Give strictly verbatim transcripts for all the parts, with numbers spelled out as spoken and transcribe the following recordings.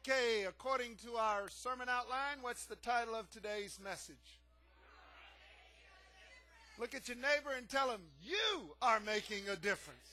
Okay, according to our sermon outline, what's the title of today's message? Look at your neighbor and tell him, you are making a difference.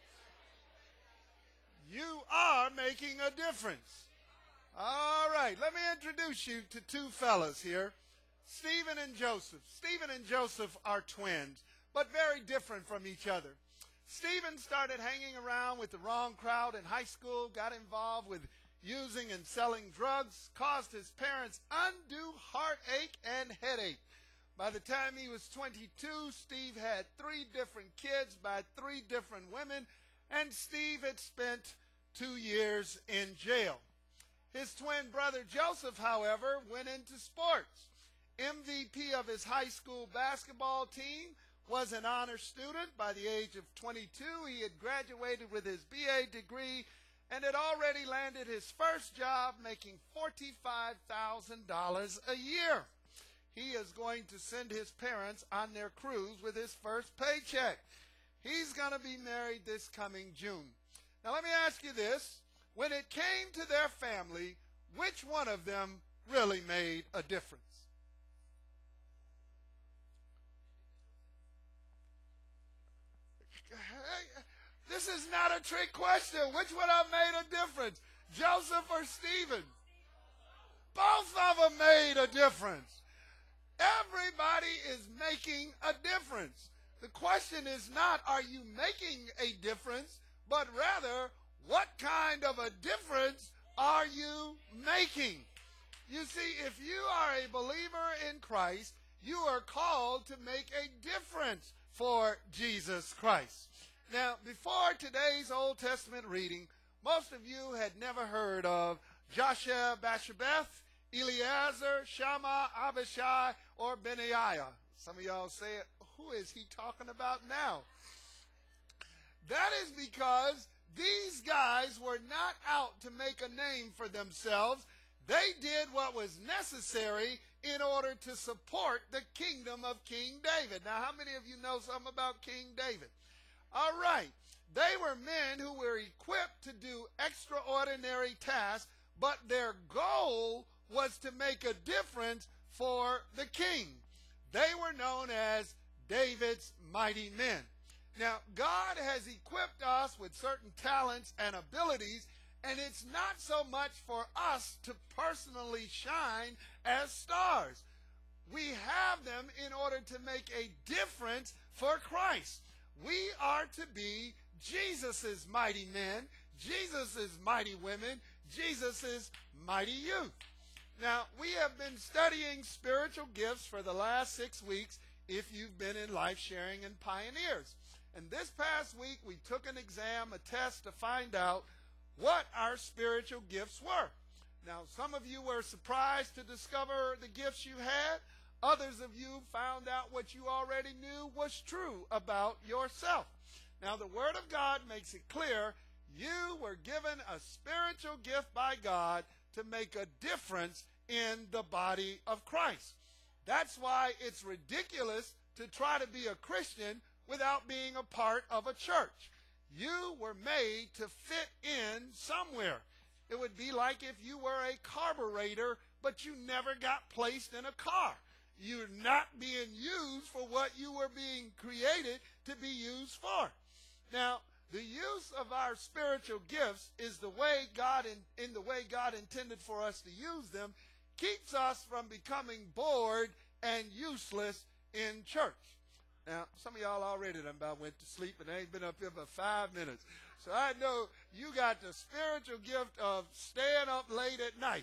You are making a difference. All right, let me introduce you to two fellas here, Stephen and Joseph. Stephen and Joseph are twins, but very different from each other. Stephen started hanging around with the wrong crowd in high school, got involved with using and selling drugs, caused his parents undue heartache and headache. By the time he was twenty-two, Steve had three different kids by three different women, and Steve had spent two years in jail. His twin brother Joseph, however, went into sports. M V P of his high school basketball team, was an honor student. By the age of twenty-two, he had graduated with his B A degree and had already landed his first job making forty-five thousand dollars a year. He is going to send his parents on their cruise with his first paycheck. He's going to be married this coming June. Now let me ask you this. When it came to their family, which one of them really made a difference? Hey, this is not a trick question. Which one of them made a difference? Joseph or Stephen? Both of them made a difference. Everybody is making a difference. The question is not, are you making a difference, but rather, what kind of a difference are you making? You see, if you are a believer in Christ, you are called to make a difference for Jesus Christ. Now, before today's Old Testament reading, most of you had never heard of Joshua, Bashabeth, Eleazar, Shammah, Abishai, or Benaiah. Some of y'all say, who is he talking about now? That is because these guys were not out to make a name for themselves. They did what was necessary in order to support the kingdom of King David. Now, how many of you know something about King David? All right. They were men who were equipped to do extraordinary tasks, but their goal was to make a difference for the king. They were known as David's mighty men. Now, God has equipped us with certain talents and abilities, and it's not so much for us to personally shine as stars. We have them in order to make a difference for Christ. We are to be Jesus's mighty men, Jesus's mighty women, Jesus's mighty youth. Now, we have been studying spiritual gifts for the last six weeks if you've been in Life Sharing and Pioneers. And this past week, we took an exam, a test to find out what our spiritual gifts were. Now, some of you were surprised to discover the gifts you had. Others of you found out what you already knew was true about yourself. Now, the Word of God makes it clear you were given a spiritual gift by God to make a difference in the body of Christ. That's why it's ridiculous to try to be a Christian without being a part of a church. You were made to fit in somewhere. It would be like if you were a carburetor, but you never got placed in a car. You're not being used for what you were being created to be used for. Now, the use of our spiritual gifts is the way God in, in the way God intended for us to use them, keeps us from becoming bored and useless in church. Now, some of y'all already done about went to sleep and they ain't been up here for five minutes. So I know you got the spiritual gift of staying up late at night.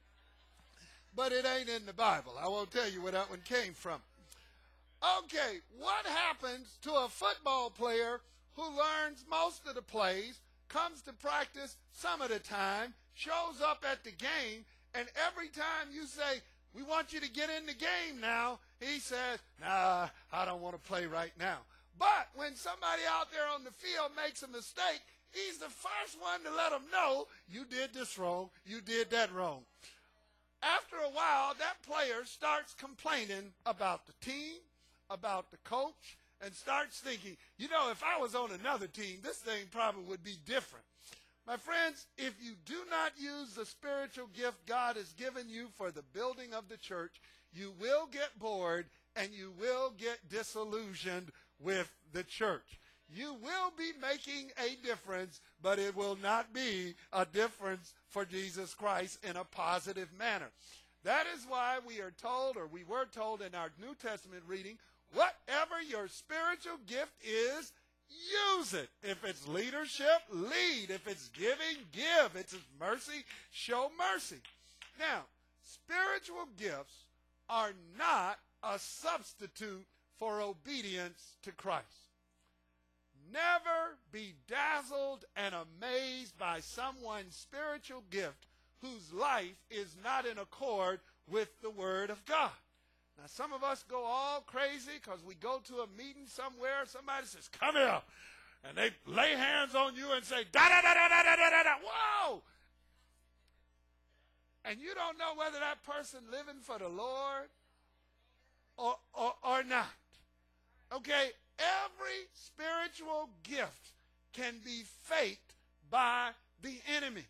But it ain't in the Bible. I won't tell you where that one came from. Okay, what happens to a football player who learns most of the plays, comes to practice some of the time, shows up at the game, and every time you say, we want you to get in the game now, he says, nah, I don't want to play right now. But when somebody out there on the field makes a mistake, he's the first one to let them know, you did this wrong, you did that wrong. After a while, that player starts complaining about the team, about the coach, and starts thinking, you know, if I was on another team, this thing probably would be different. My friends, if you do not use the spiritual gift God has given you for the building of the church, you will get bored and you will get disillusioned with the church. You will be making a difference, but it will not be a difference for Jesus Christ in a positive manner. That is why we are told, or we were told in our New Testament reading, whatever your spiritual gift is, use it. If it's leadership, lead. If it's giving, give. If it's mercy, show mercy. Now, spiritual gifts are not a substitute for obedience to Christ. Never be dazzled and amazed by someone's spiritual gift whose life is not in accord with the Word of God. Now, some of us go all crazy because we go to a meeting somewhere, somebody says, come here, and they lay hands on you and say, da-da-da-da-da-da-da-da, whoa! And you don't know whether that person living for the Lord or, or, or not. Okay, every spiritual gift can be faked by the enemy.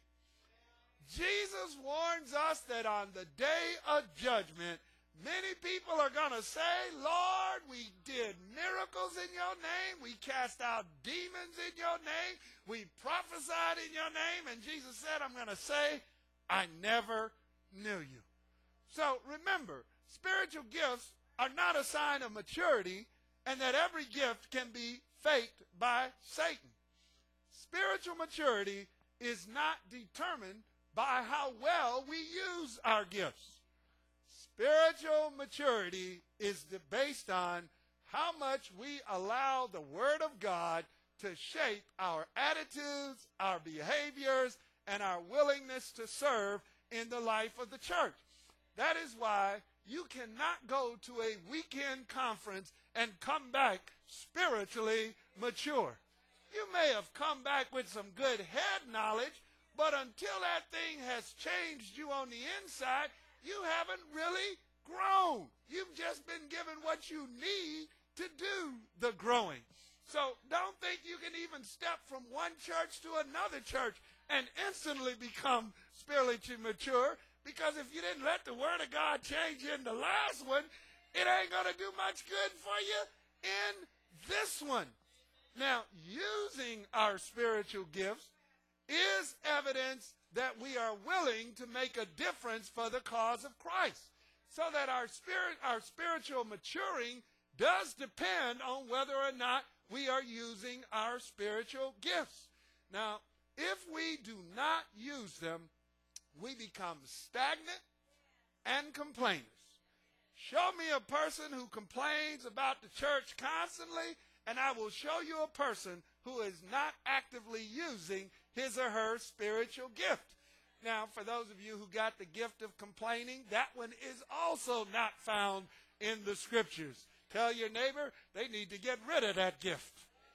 Jesus warns us that on the day of judgment, many people are going to say, Lord, we did miracles in your name. We cast out demons in your name. We prophesied in your name. And Jesus said, I'm going to say, I never knew you. So remember, spiritual gifts are not a sign of maturity, and that every gift can be faked by Satan. Spiritual maturity is not determined by how well we use our gifts. Spiritual maturity is based on how much we allow the Word of God to shape our attitudes, our behaviors, and our willingness to serve in the life of the church. That is why you cannot go to a weekend conference and come back spiritually mature. You may have come back with some good head knowledge, but until that thing has changed you on the inside, you haven't really grown. You've just been given what you need to do the growing. So don't think you can even step from one church to another church and instantly become spiritually mature, because if you didn't let the Word of God change you in the last one, it ain't going to do much good for you in this one. Now, using our spiritual gifts is evidence that we are willing to make a difference for the cause of Christ. So that our spirit, our spiritual maturing does depend on whether or not we are using our spiritual gifts. Now, if we do not use them, we become stagnant and complainers. Show me a person who complains about the church constantly, and I will show you a person who is not actively using his or her spiritual gift. Now, for those of you who got the gift of complaining, that one is also not found in the scriptures. Tell your neighbor they need to get rid of that gift.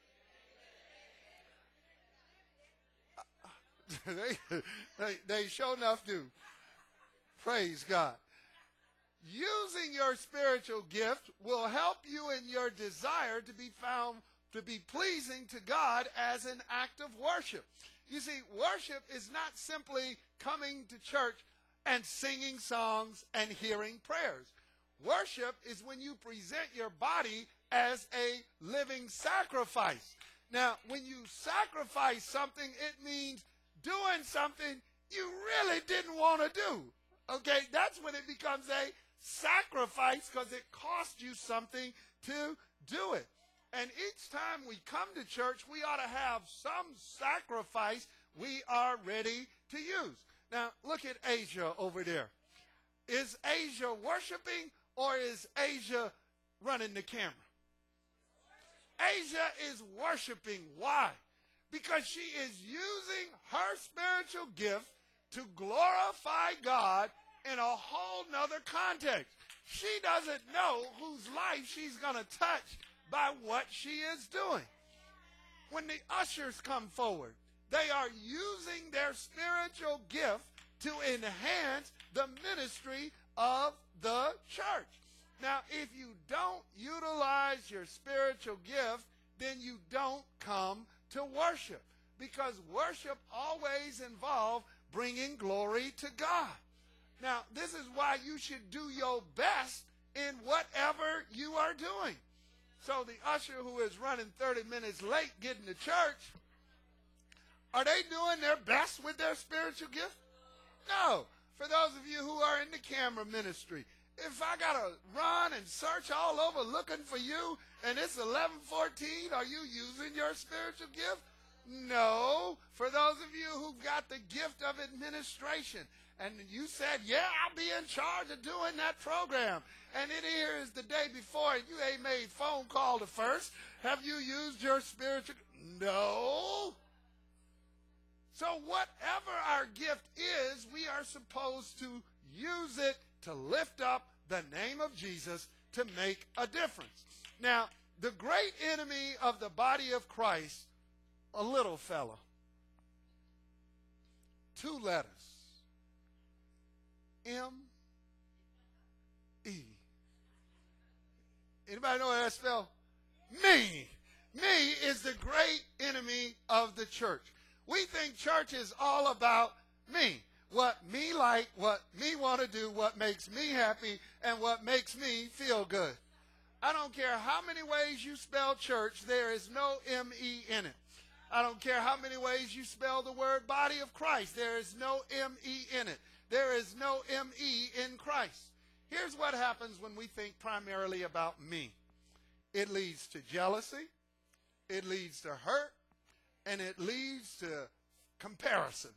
they, they, they sure enough do. Praise God. Using your spiritual gift will help you in your desire to be found to be pleasing to God as an act of worship. You see, worship is not simply coming to church and singing songs and hearing prayers. Worship is when you present your body as a living sacrifice. Now, when you sacrifice something, it means doing something you really didn't want to do. Okay, that's when it becomes a sacrifice, because it cost you something to do it. And each time we come to church, we ought to have some sacrifice we are ready to use. Now, look at Asia over there. Is Asia worshiping, or is Asia running the camera? Asia is worshiping. Why? Because she is using her spiritual gift to glorify God in a whole nother context. She doesn't know whose life she's going to touch by what she is doing. When the ushers come forward, they are using their spiritual gift to enhance the ministry of the church. Now, if you don't utilize your spiritual gift, then you don't come to worship. because worship always involves bringing glory to God. Now, this is why you should do your best in whatever you are doing. So the usher who is running thirty minutes late getting to church, are they doing their best with their spiritual gift? No. For those of you who are in the camera ministry, if I got to run and search all over looking for you and it's eleven fourteen, are you using your spiritual gift? No. For those of you who've got the gift of administration and you said, yeah, I'll be in charge of doing that program, and it here is the day before and you ain't made phone call to first, have you used your spiritual? No. So whatever our gift is, we are supposed to use it to lift up the name of Jesus to make a difference. Now, the great enemy of the body of Christ, a little fella, two letters, M E. Anybody know what that spells? Me. Me is the great enemy of the church. We think church is all about me. What me like, what me want to do, what makes me happy, and what makes me feel good. I don't care how many ways you spell church, there is no M E in it. I don't care how many ways you spell the word body of Christ, there is no M E in it. There is no M E in Christ. Here's what happens when we think primarily about me. It leads to jealousy, it leads to hurt, and it leads to comparisons.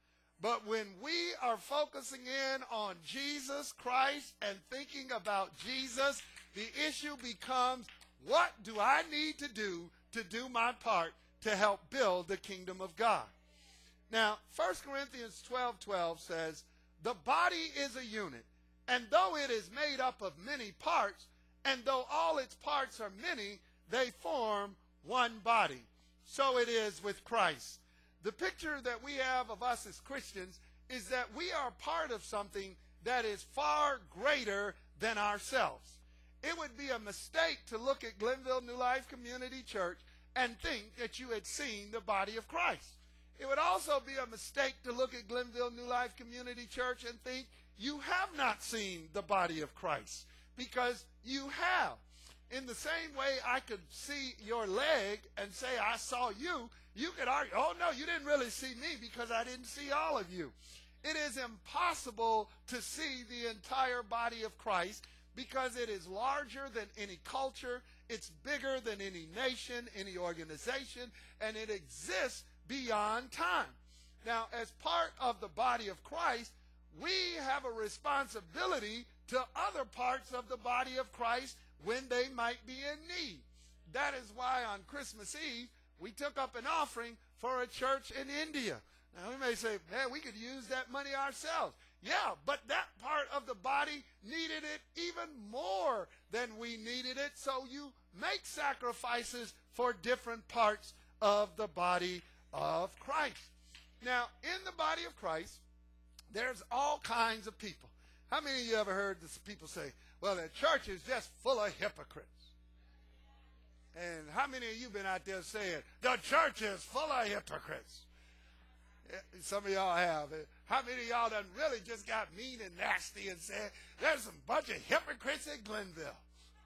But when we are focusing in on Jesus Christ and thinking about Jesus, the issue becomes, what do I need to do to do my part to help build the kingdom of God? Now, First Corinthians twelve twelve says, the body is a unit, and though it is made up of many parts, and though all its parts are many, they form one body. So it is with Christ. The picture that we have of us as Christians is that we are part of something that is far greater than ourselves. It would be a mistake to look at Glenville New Life Community Church and think that you had seen the body of Christ. It would also be a mistake to look at Glenville New Life Community Church and think you have not seen the body of Christ, because you have. In the same way I could see your leg and say I saw you, you could argue, oh no, you didn't really see me because I didn't see all of you. It is impossible to see the entire body of Christ because it is larger than any culture, it's bigger than any nation, any organization, and it exists beyond time. Now, as part of the body of Christ, we have a responsibility to other parts of the body of Christ when they might be in need. That is why on Christmas Eve, we took up an offering for a church in India. Now, we may say, man, we could use that money ourselves. Yeah, but that part of the body needed it even more than we needed it, so you make sacrifices for different parts of the body of Christ. Now, in the body of Christ, there's all kinds of people. How many of you ever heard this people say, well, the church is just full of hypocrites? And how many of you been out there saying, the church is full of hypocrites? Some of y'all have. How many of y'all done really just got mean and nasty and said, there's some bunch of hypocrites in Glenville?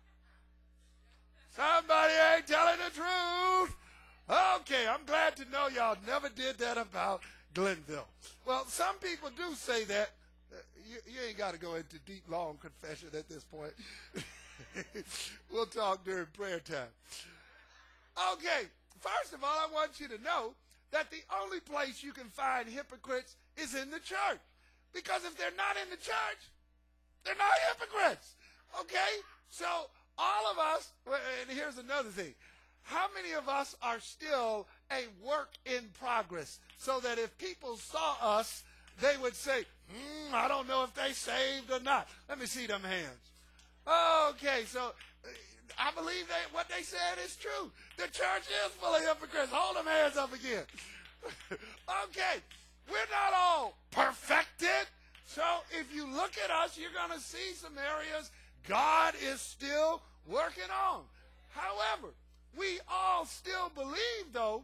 Somebody ain't telling the truth. Okay, I'm glad to know y'all never did that about Glenville. Well, some people do say that. Uh, you, you ain't got to go into deep, long confession at this point. We'll talk during prayer time. Okay, first of all, I want you to know that the only place you can find hypocrites is in the church. Because if they're not in the church, they're not hypocrites. Okay? So all of us, and here's another thing. How many of us are still a work in progress, so that if people saw us, they would say, hmm, I don't know if they saved or not. Let me see them hands. Okay, so uh, I believe that what they said is true. The church is full of hypocrites. Hold them hands up again. Okay, we're not all perfected. So if you look at us, you're going to see some areas God is still working on. However, we all still believe, though,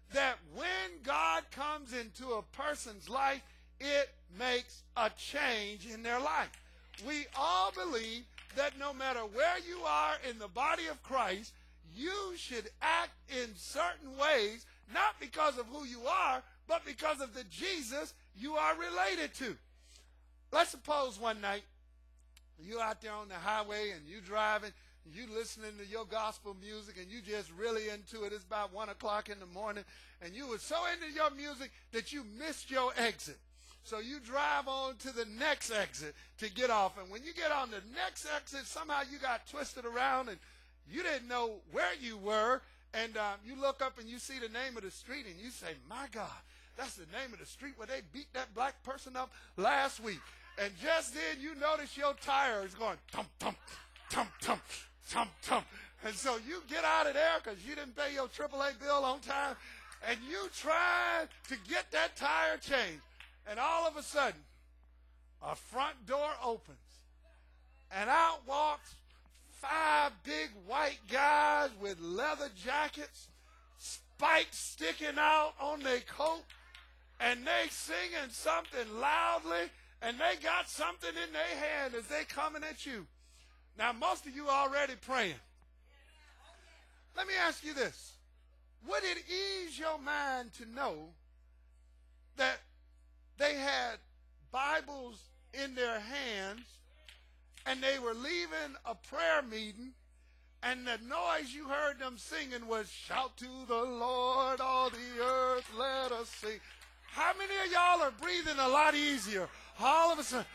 that when God comes into a person's life, it makes a change in their life. We all believe that no matter where you are in the body of Christ, you should act in certain ways, not because of who you are, but because of the Jesus you are related to. Let's suppose one night you're out there on the highway and you driving, you listening to your gospel music and you just really into it. It's about one o'clock in the morning and you were so into your music that you missed your exit. So you drive on to the next exit to get off. And when you get on the next exit, somehow you got twisted around and you didn't know where you were. And uh, you look up and you see the name of the street and you say, my God, that's the name of the street where they beat that black person up last week. And just then you notice your tire is going thump, thump, thump, thump, thump, thump. And so you get out of there because you didn't pay your triple A bill on time. And you try to get that tire changed. And all of a sudden, a front door opens, and out walks five big white guys with leather jackets, spikes sticking out on their coat, and they singing something loudly, and they got something in their hand as they coming at you. Now, most of you already praying. Let me ask you this. Would it ease your mind to know that they had Bibles in their hands and they were leaving a prayer meeting and the noise you heard them singing was, shout to the Lord, all the earth, let us sing. How many of y'all are breathing a lot easier? All of a sudden.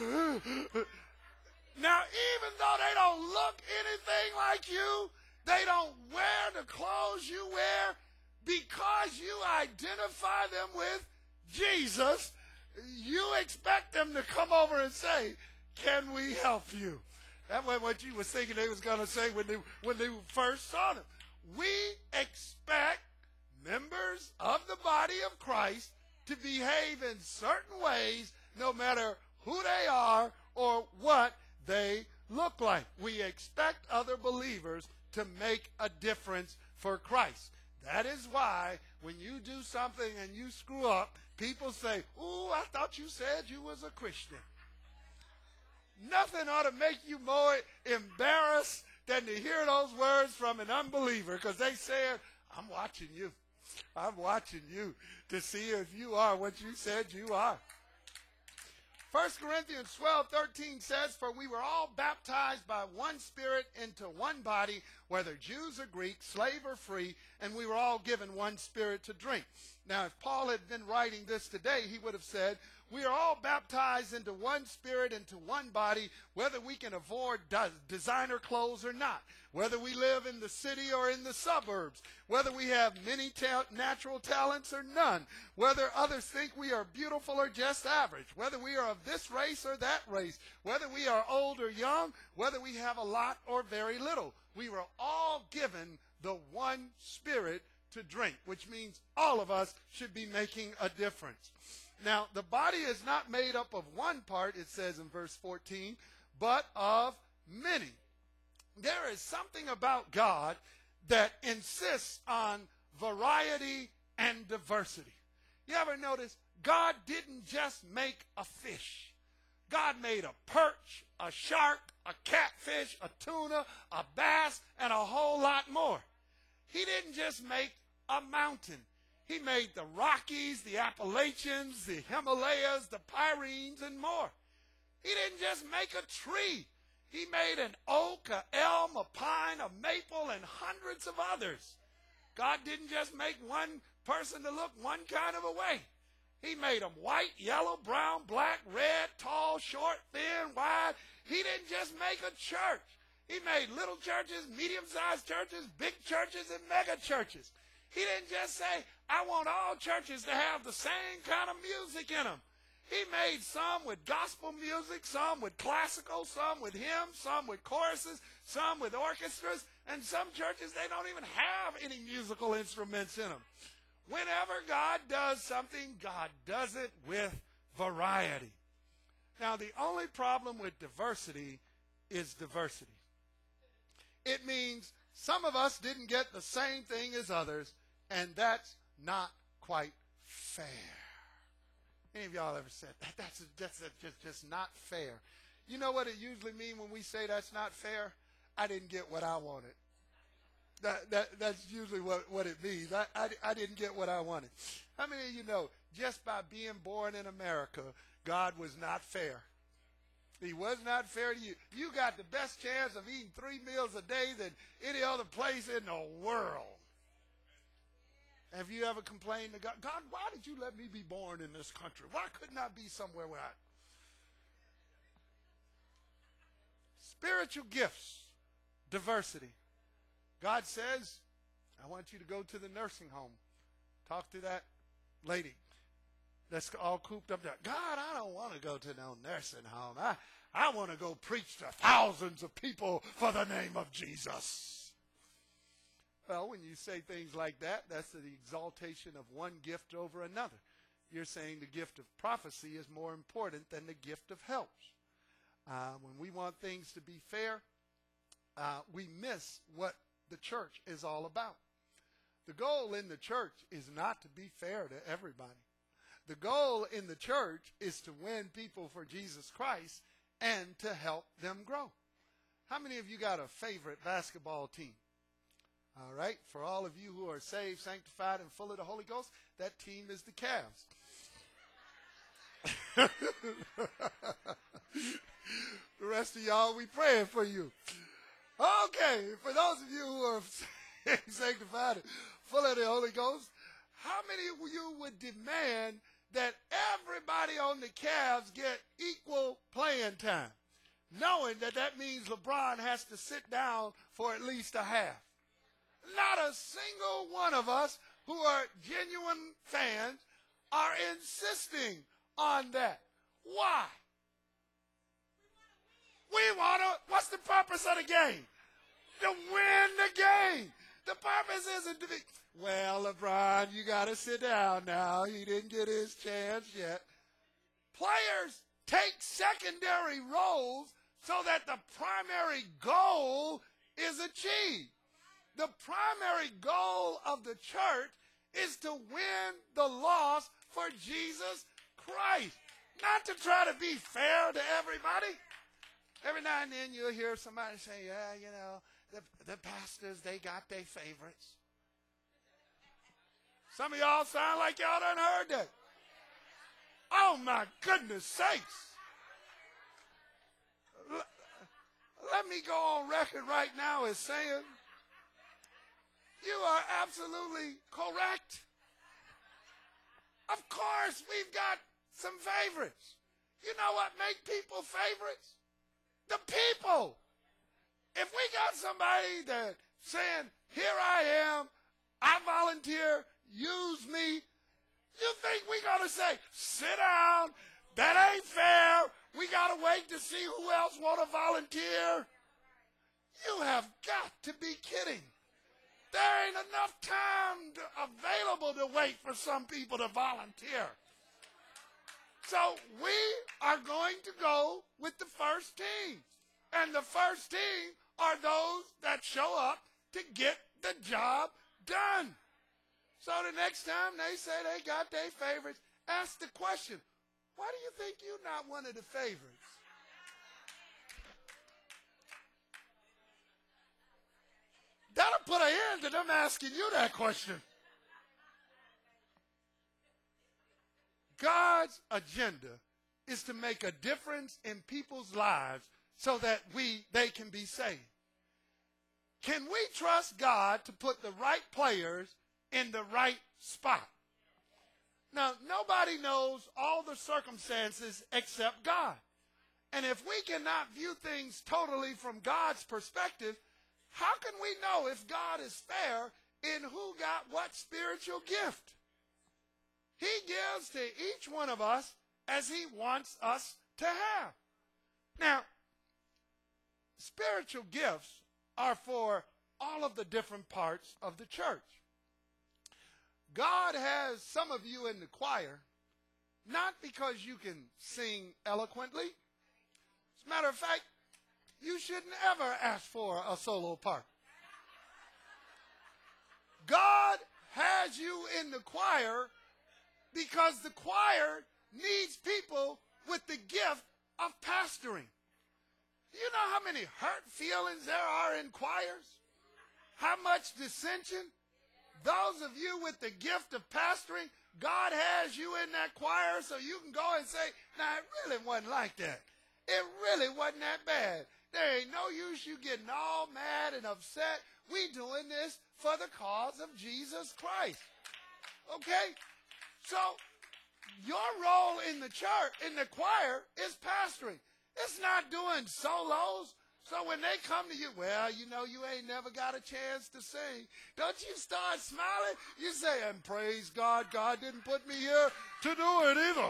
Now, even though they don't look anything like you, they don't wear the clothes you wear, because you identify them with Jesus, you expect them to come over and say, can we help you? That was what you were thinking they was going to say when they, when they first saw them. We expect members of the body of Christ to behave in certain ways no matter who they are or what they look like. We expect other believers to make a difference for Christ. That is why when you do something and you screw up, people say, ooh, I thought you said you was a Christian. Nothing ought to make you more embarrassed than to hear those words from an unbeliever, because they said, I'm watching you. I'm watching you to see if you are what you said you are. First Corinthians twelve thirteen says, for we were all baptized by one Spirit into one body, whether Jews or Greeks, slave or free, and we were all given one Spirit to drink. Now, if Paul had been writing this today, he would have said, we are all baptized into one Spirit, into one body, whether we can afford designer clothes or not, whether we live in the city or in the suburbs, whether we have many ta- natural talents or none, whether others think we are beautiful or just average, whether we are of this race or that race, whether we are old or young, whether we have a lot or very little. We were all given the one Spirit to drink, which means all of us should be making a difference. Now, the body is not made up of one part, it says in verse fourteen, but of many. There is something about God that insists on variety and diversity. You ever notice God didn't just make a fish. God made a perch, a shark, a catfish, a tuna, a bass, and a whole lot more. He didn't just make a mountain. He made the Rockies, the Appalachians, the Himalayas, the Pyrenees, and more. He didn't just make a tree. He made an oak, an elm, a pine, a maple, and hundreds of others. God didn't just make one person to look one kind of a way. He made them white, yellow, brown, black, red, tall, short, thin, wide. He didn't just make a church. He made little churches, medium-sized churches, big churches, and mega churches. He didn't just say, I want all churches to have the same kind of music in them. He made some with gospel music, some with classical, some with hymns, some with choruses, some with orchestras, and some churches, they don't even have any musical instruments in them. Whenever God does something, God does it with variety. Now, the only problem with diversity is diversity. It means some of us didn't get the same thing as others, and that's not quite fair. Any of y'all ever said that? That's, that's just, just not fair. You know what it usually means when we say that's not fair? I didn't get what I wanted. That, that, that's usually what, what it means. I, I, I didn't get what I wanted. How many of you know just by being born in America, God was not fair? He was not fair to you. You got the best chance of eating three meals a day than any other place in the world. Have you ever complained to God, God, why did you let me be born in this country? Why couldn't I be somewhere where I... Spiritual gifts, diversity. God says, I want you to go to the nursing home. Talk to that lady that's all cooped up there. God, I don't want to go to no nursing home. I, I want to go preach to thousands of people for the name of Jesus. Well, when you say things like that, that's the exaltation of one gift over another. You're saying the gift of prophecy is more important than the gift of helps. Uh, when we want things to be fair, uh, we miss what the church is all about. The goal in the church is not to be fair to everybody. The goal in the church is to win people for Jesus Christ and to help them grow. How many of you got a favorite basketball team? All right, for all of you who are saved, sanctified, and full of the Holy Ghost, that team is the Cavs. The rest of y'all, we praying for you. Okay, for those of you who are sanctified and full of the Holy Ghost, how many of you would demand that everybody on the Cavs get equal playing time, knowing that that means LeBron has to sit down for at least a half? Not a single one of us who are genuine fans are insisting on that. Why? We want to, what's the purpose of the game? To win the game. The purpose isn't to be, well, LeBron, you got to sit down now. He didn't get his chance yet. Players take secondary roles so that the primary goal is achieved. The primary goal of the church is to win the lost for Jesus Christ, not to try to be fair to everybody. Every now and then you'll hear somebody say, yeah, you know, the, the pastors, they got their favorites. Some of y'all sound like y'all done heard that. Oh, my goodness sakes. L- let me go on record right now as saying, you are absolutely correct. Of course, we've got some favorites. You know what make people favorites? The people. If we got somebody that saying, here I am, I volunteer, use me, you think we got to say, sit down, that ain't fair, we got to wait to see who else want to volunteer? You have got to be kidding. There ain't enough time to, available to wait for some people to volunteer. So we are going to go with the first team. And the first team are those that show up to get the job done. So the next time they say they got their favorites, ask the question, why do you think you're not one of the favorites? That'll put an end to them asking you that question. God's agenda is to make a difference in people's lives so that we they can be saved. Can we trust God to put the right players in the right spot? Now, nobody knows all the circumstances except God. And if we cannot view things totally from God's perspective, how can we know if God is fair in who got what spiritual gift? He gives to each one of us as he wants us to have. Now, spiritual gifts are for all of the different parts of the church. God has some of you in the choir, not because you can sing eloquently. As a matter of fact, you shouldn't ever ask for a solo part. God has you in the choir because the choir needs people with the gift of pastoring. You know how many hurt feelings there are in choirs? How much dissension? Those of you with the gift of pastoring, God has you in that choir so you can go and say, now it really wasn't like that. It really wasn't that bad. There ain't no use you getting all mad and upset. We doing this for the cause of Jesus Christ. Okay? So your role in the church, in the choir, is pastoring. It's not doing solos. So when they come to you, well, you know, you ain't never got a chance to sing. Don't you start smiling? You say, and praise God, God didn't put me here to do it either.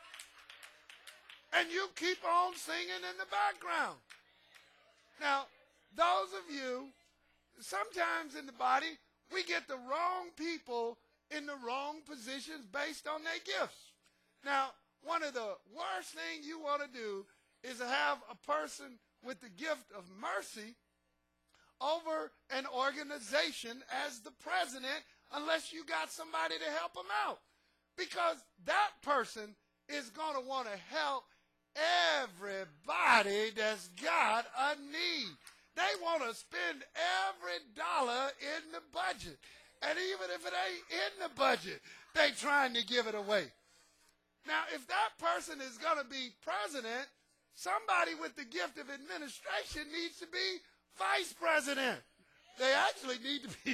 And you keep on singing in the background. Now, those of you, sometimes in the body, we get the wrong people in the wrong positions based on their gifts. Now, one of the worst things you want to do is to have a person with the gift of mercy over an organization as the president unless you got somebody to help them out. Because that person is going to want to help everybody that's got a need. They want to spend every dollar in the budget. And even if it ain't in the budget, they trying to give it away. Now, if that person is going to be president, somebody with the gift of administration needs to be vice president. They actually need to be.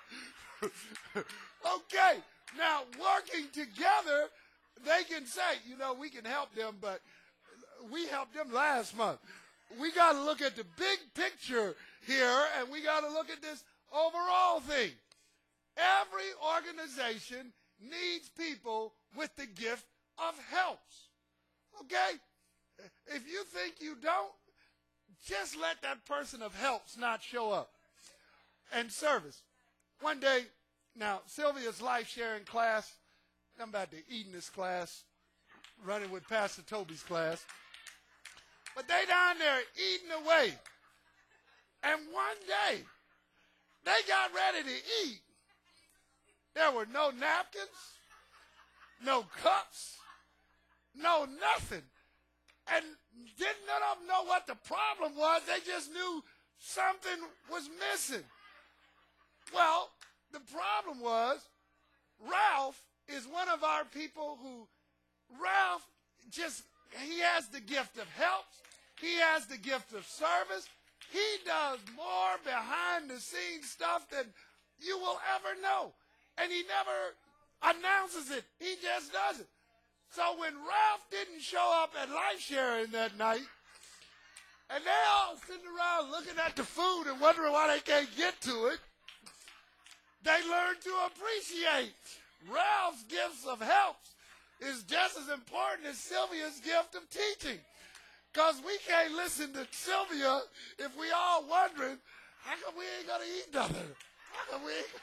Okay. Now, working together, they can say, you know, we can help them, but we helped them last month. We got to look at the big picture here, and we got to look at this overall thing. Every organization needs people with the gift of helps. Okay? If you think you don't, just let that person of helps not show up. And service. One day, now, Sylvia's life sharing class, I'm about to eat in this class, running with Pastor Toby's class. But they down there eating away. And one day, they got ready to eat. There were no napkins, no cups, no nothing. And didn't none of them know what the problem was. They just knew something was missing. Well, the problem was Ralph is one of our people who, Ralph just, he has the gift of help. He has the gift of service. He does more behind the scenes stuff than you will ever know. And he never announces it. He just does it. So when Ralph didn't show up at Life Sharing that night, and they all sitting around looking at the food and wondering why they can't get to it, they learned to appreciate Ralph's gifts of help is just as important as Sylvia's gift of teaching. Because we can't listen to Sylvia if we all wondering, how come we ain't going to eat nothing? How come we ain't?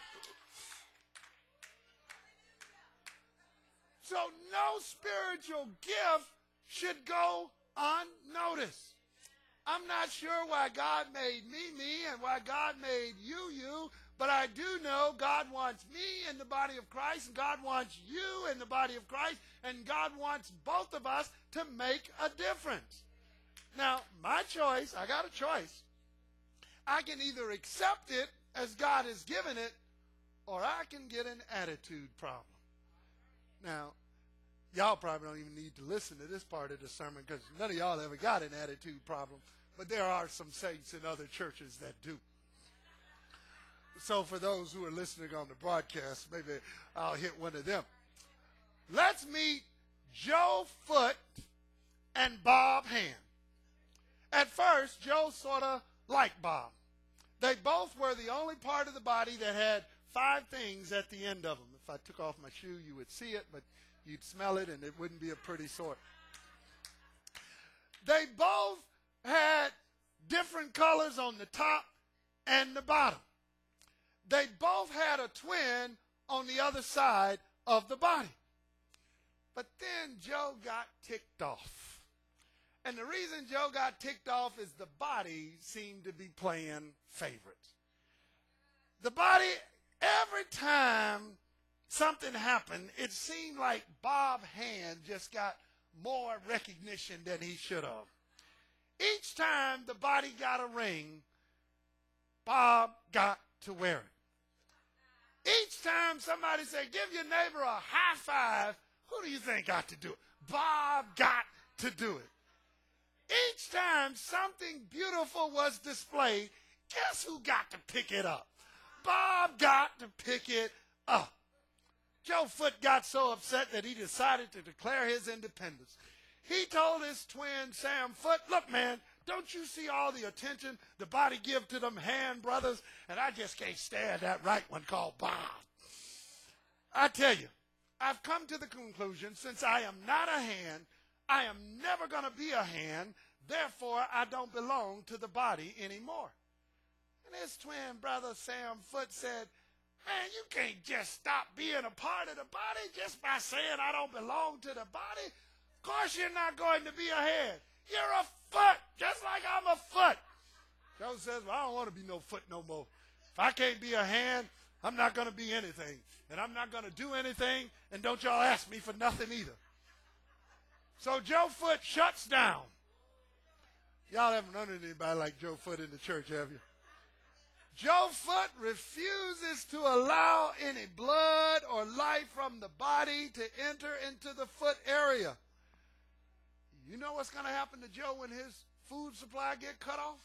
So no spiritual gift should go unnoticed. I'm not sure why God made me me and why God made you you, but I do know God wants me in the body of Christ, and God wants you in the body of Christ, and God wants both of us to make a difference. Now, my choice, I got a choice. I can either accept it as God has given it, or I can get an attitude problem. Now, y'all probably don't even need to listen to this part of the sermon because none of y'all ever got an attitude problem, but there are some saints in other churches that do. So for those who are listening on the broadcast, maybe I'll hit one of them. Let's meet Joe Foot and Bob Hand. At first, Joe sort of liked Bob. They both were the only part of the body that had five things at the end of them. If I took off my shoe, you would see it, but you'd smell it, and it wouldn't be a pretty sort. They both had different colors on the top and the bottom. They both had a twin on the other side of the body. But then Joe got ticked off. And the reason Joe got ticked off is the body seemed to be playing favorites. The body Every time something happened, it seemed like Bob Hand just got more recognition than he should have. Each time the body got a ring, Bob got to wear it. Each time somebody said, give your neighbor a high five, who do you think got to do it? Bob got to do it. Each time something beautiful was displayed, guess who got to pick it up? Bob got to pick it up. Joe Foote got so upset that he decided to declare his independence. He told his twin, Sam Foote, look, man, don't you see all the attention the body give to them Hand brothers? And I just can't stand that right one called Bob. I tell you, I've come to the conclusion, since I am not a hand, I am never going to be a hand, therefore I don't belong to the body anymore. And his twin brother, Sam Foote, said, man, you can't just stop being a part of the body just by saying I don't belong to the body. Of course you're not going to be a hand. You're a foot, just like I'm a foot. Joe says, well, I don't want to be no foot no more. If I can't be a hand, I'm not going to be anything. And I'm not going to do anything, and don't y'all ask me for nothing either. So Joe Foote shuts down. Y'all haven't run into anybody like Joe Foote in the church, have you? Joe Foote refuses to allow any blood or life from the body to enter into the foot area. You know what's going to happen to Joe when his food supply get cut off?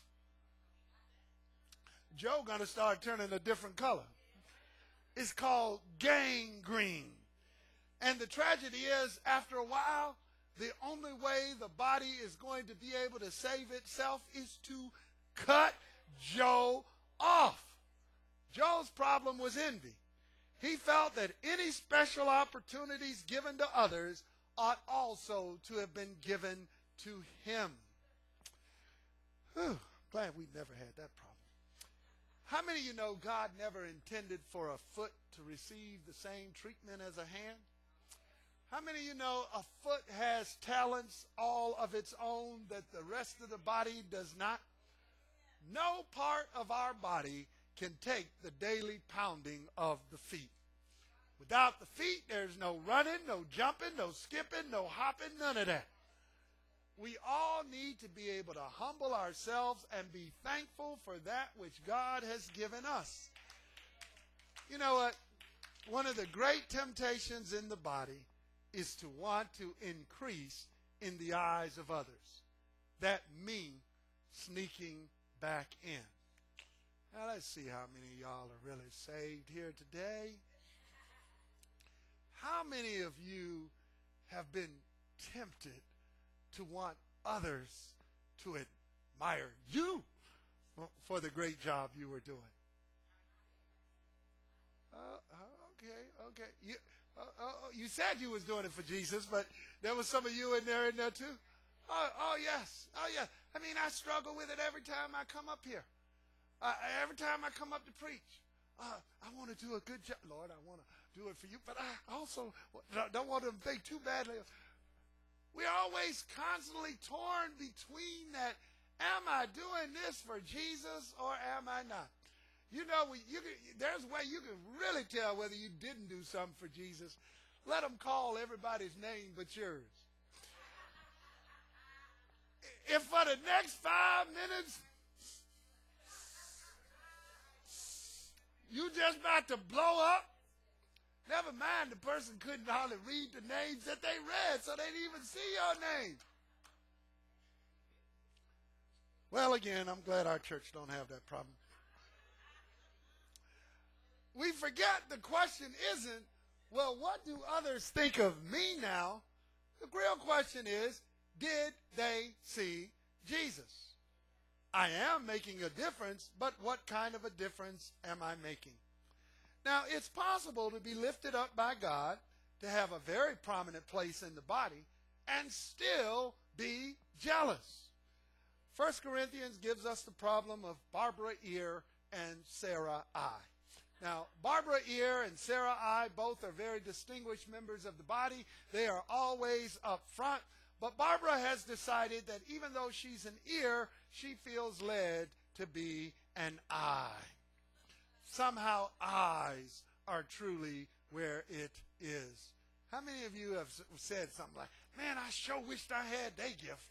Joe going to start turning a different color. It's called gangrene. And the tragedy is, after a while, the only way the body is going to be able to save itself is to cut Joe off. Joe's problem was envy. He felt that any special opportunities given to others ought also to have been given to him. Whew, glad we never had that problem. How many of you know God never intended for a foot to receive the same treatment as a hand? How many of you know a foot has talents all of its own that the rest of the body does not? No part of our body can take the daily pounding of the feet. Without the feet, there's no running, no jumping, no skipping, no hopping, none of that. We all need to be able to humble ourselves and be thankful for that which God has given us. You know what? One of the great temptations in the body is to want to increase in the eyes of others. That me sneaking back in. Now let's see how many of y'all are really saved here today. How many of you have been tempted to want others to admire you for the great job you were doing? Uh, okay, okay. You, uh, uh, you said you was doing it for Jesus, but there was some of you in there in there too. Oh, oh yes, oh yeah. I mean, I struggle with it every time I come up here. Uh, every time I come up to preach. Uh, I want to do a good job. Lord, I want to do it for you, but I also don't want them to think too badly. We're always constantly torn between that, am I doing this for Jesus or am I not? You know, you can, there's a way you can really tell whether you didn't do something for Jesus. Let them call everybody's name but yours. If for the next five minutes you just about to blow up, never mind the person couldn't hardly read the names that they read, so they didn't even see your name. Well, again, I'm glad our church don't have that problem. We forget the question isn't, well, what do others think of me now? The real question is, did they see Jesus? I am making a difference, but what kind of a difference am I making? Now, it's possible to be lifted up by God, to have a very prominent place in the body, and still be jealous. First Corinthians gives us the problem of Barbara Ear and Sarah I. Now, Barbara Ear and Sarah I both are very distinguished members of the body. They are always up front. But Barbara has decided that even though she's an ear, she feels led to be an eye. somehow eyes are truly where it is. How many of you have said something like, man, I sure wished I had that gift?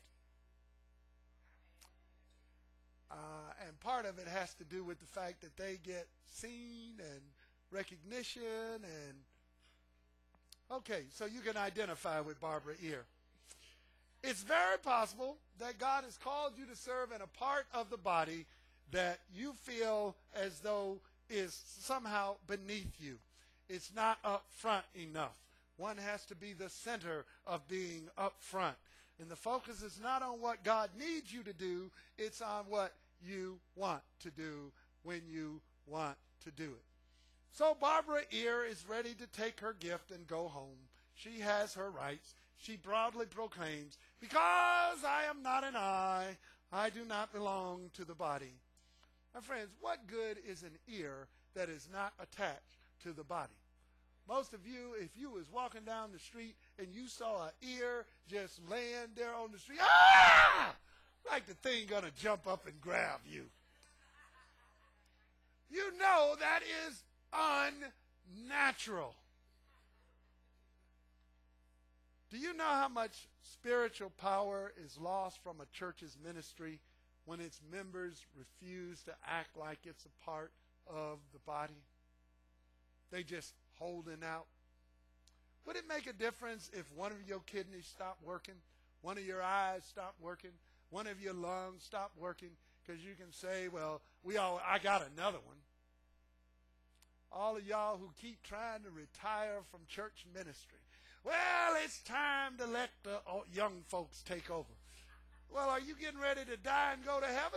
Uh, and part of it has to do with the fact that they get seen and recognition and okay, so you can identify with Barbara Ear. It's very possible that God has called you to serve in a part of the body that you feel as though is somehow beneath you. It's not up front enough. One has to be the center of being up front. And the focus is not on what God needs you to do, it's on what you want to do when you want to do it. So Barbara Ear is ready to take her gift and go home. She has her rights. She proudly proclaims, because I am not an eye, I do not belong to the body. My friends, what good is an ear that is not attached to the body? Most of you, if you was walking down the street and you saw an ear just laying there on the street, ah! Like the thing gonna jump up and grab you. You know that is unnatural. Do you know how much spiritual power is lost from a church's ministry when its members refuse to act like it's a part of the body? They just holding out. Would it make a difference if one of your kidneys stopped working, one of your eyes stopped working, one of your lungs stopped working? Because you can say, well, we all, I got another one. All of y'all who keep trying to retire from church ministry, well, it's time to let the young folks take over. Well, are you getting ready to die and go to heaven?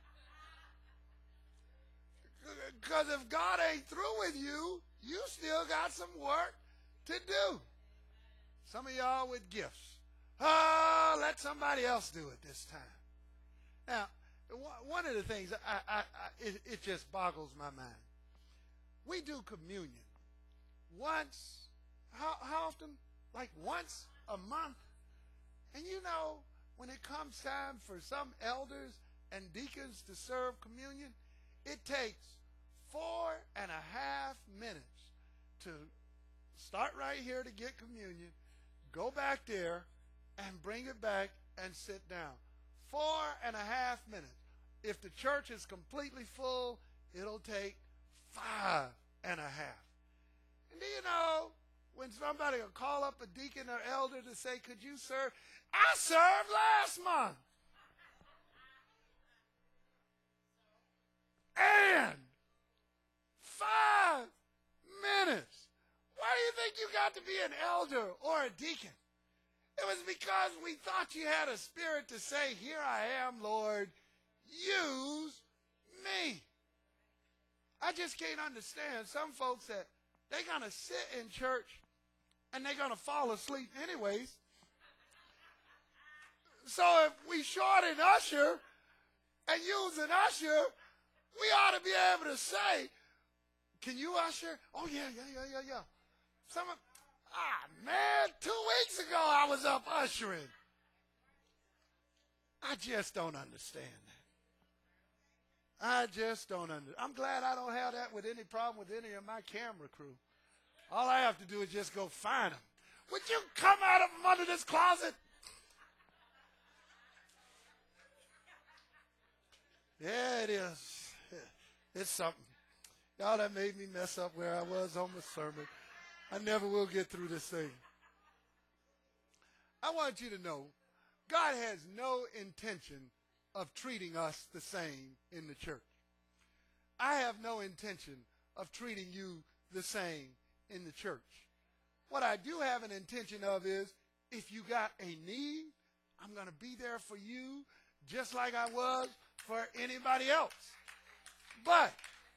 Because if God ain't through with you, you still got some work to do. Some of y'all with gifts. Oh, let somebody else do it this time. Now, one of the things, I, I, I, it, it just boggles my mind. We do communion once, how, how often? Like once a month. And you know, when it comes time for some elders and deacons to serve communion, it takes four and a half minutes to start right here to get communion, go back there and bring it back and sit down. Four and a half minutes. If the church is completely full, it'll take five and a half. And do you know, when somebody will call up a deacon or elder to say, could you serve? I served last month. And five minutes. Why do you think you got to be an elder or a deacon? It was because we thought you had a spirit to say, here I am, Lord, use me. I just can't understand some folks that they're going to sit in church and they're going to fall asleep anyways. So if we short an usher and use an usher, we ought to be able to say, can you usher? Oh, yeah, yeah, yeah, yeah, yeah. Some of, ah, man, two weeks ago I was up ushering. I just don't understand that. I just don't understand. I'm glad I don't have that with any problem with any of my camera crew. All I have to do is just go find them. Would you come out of under this closet? Yeah, it is. It's something. Y'all, that made me mess up where I was on the sermon. I never will get through this thing. I want you to know, God has no intention of treating us the same in the church. I have no intention of treating you the same in the church. What I do have an intention of is, if you got a need, I'm going to be there for you just like I was for anybody else. But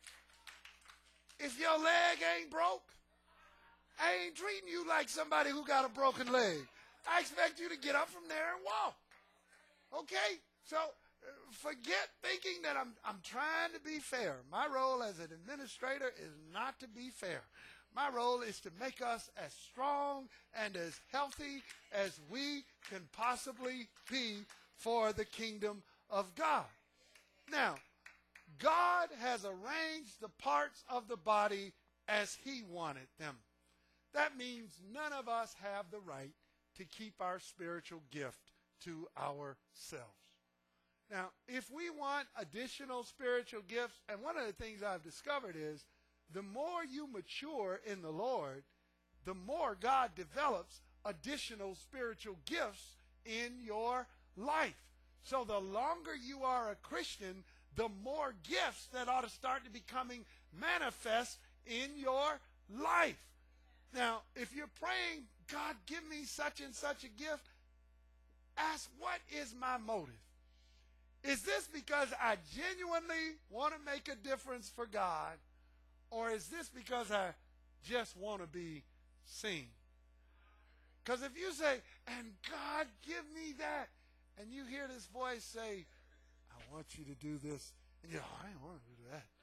if your leg ain't broke, I ain't treating you like somebody who got a broken leg. I expect you to get up from there and walk. Okay? So uh, forget thinking that I'm, I'm trying to be fair. My role as an administrator is not to be fair. My role is to make us as strong and as healthy as we can possibly be for the kingdom of God. Now, God has arranged the parts of the body as he wanted them. That means none of us have the right to keep our spiritual gift to ourselves. Now, if we want additional spiritual gifts, and one of the things I've discovered is the more you mature in the Lord, the more God develops additional spiritual gifts in your life. So the longer you are a Christian, the more gifts that ought to start to becoming manifest in your life. Now, if you're praying, God, give me such and such a gift, ask, what is my motive? Is this because I genuinely want to make a difference for God, or is this because I just want to be seen? Because if you say, and God, give me that, and you hear this voice say, I want you to do this, and you're, oh, I don't want to do that.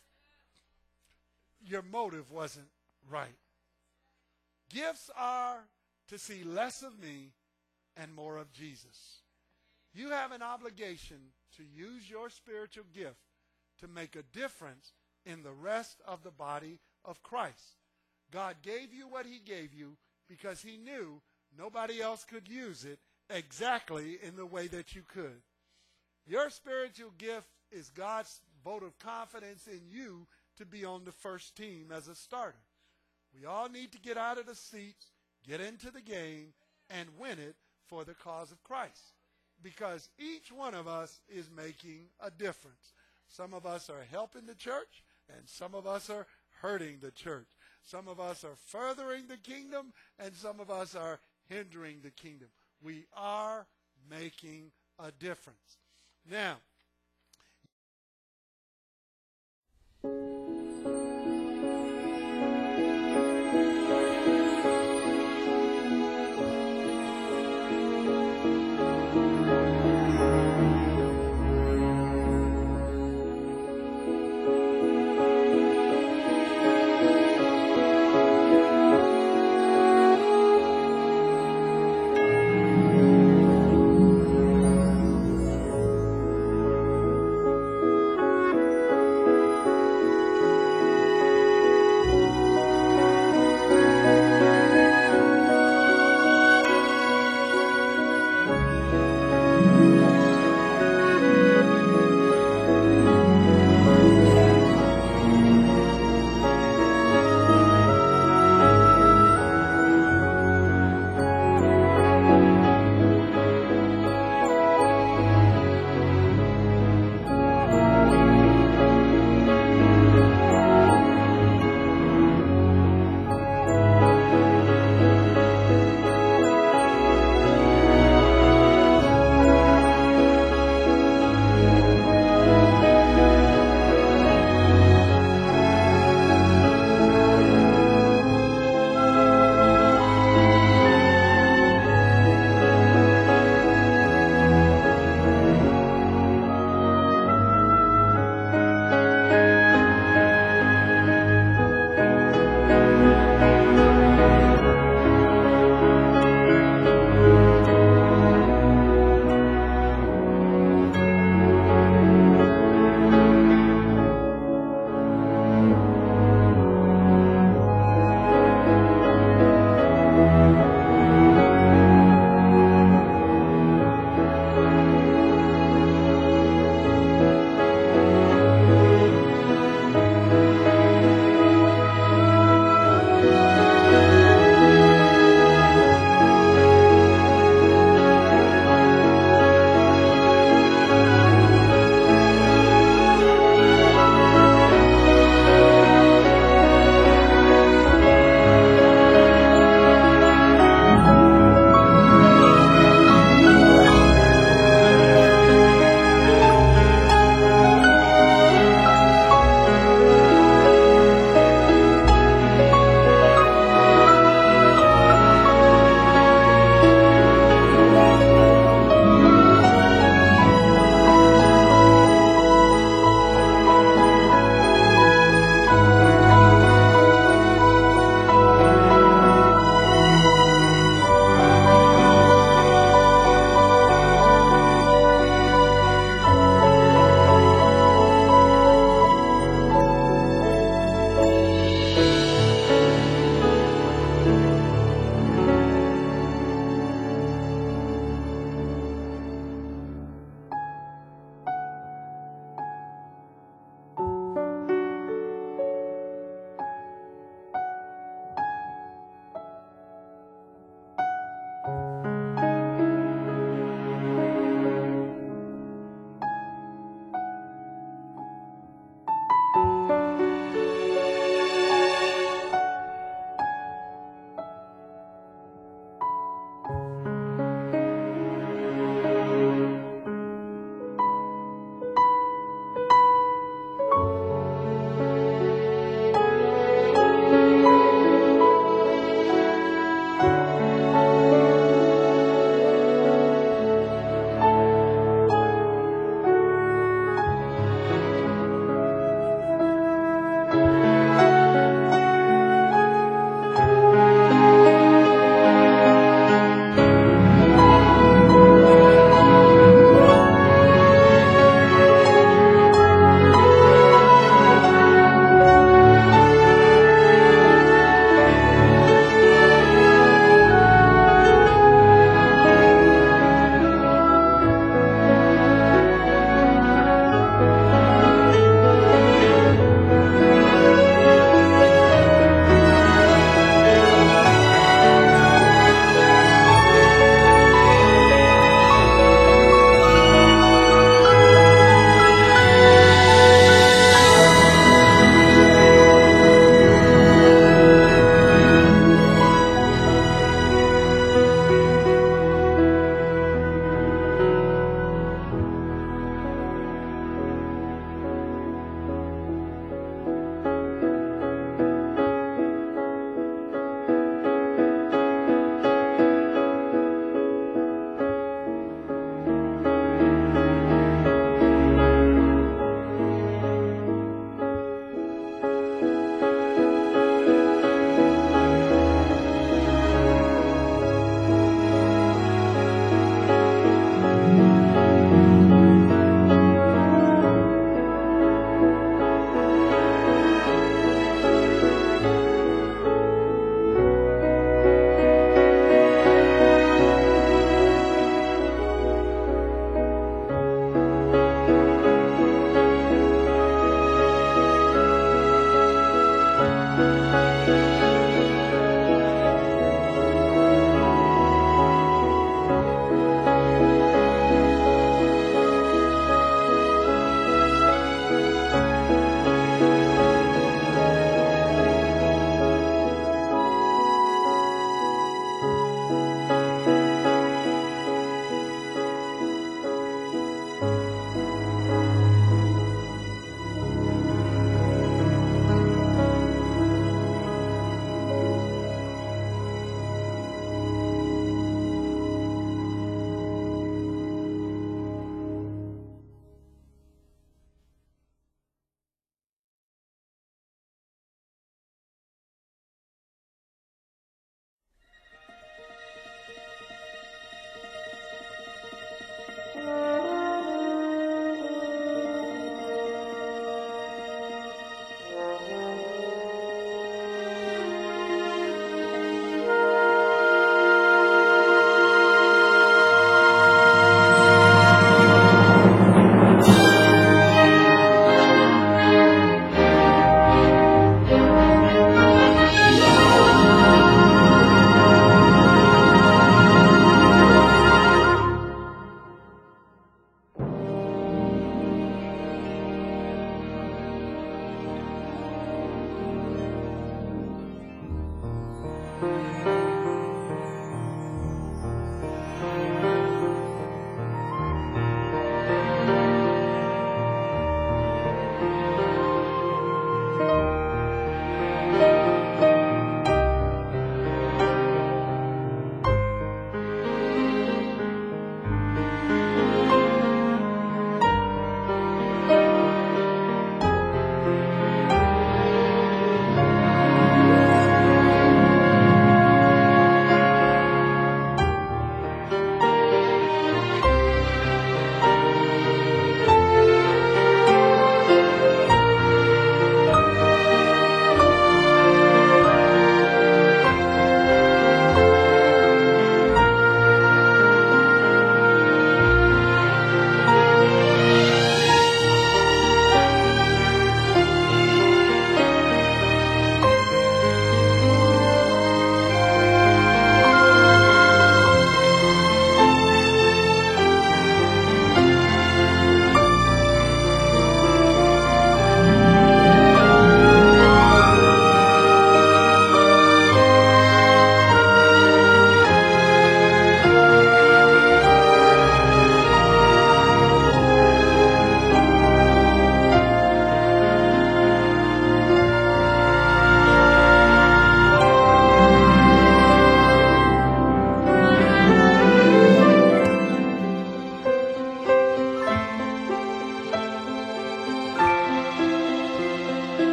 Your motive wasn't right. Gifts are to see less of me and more of Jesus. You have an obligation to use your spiritual gift to make a difference in the rest of the body of Christ. God gave you what he gave you because he knew nobody else could use it exactly in the way that you could. Your spiritual gift is God's vote of confidence in you to be on the first team as a starter. We all need to get out of the seats, get into the game, and win it for the cause of Christ. Because each one of us is making a difference. Some of us are helping the church, and some of us are hurting the church. Some of us are furthering the kingdom, and some of us are hindering the kingdom. We are making a difference. Now,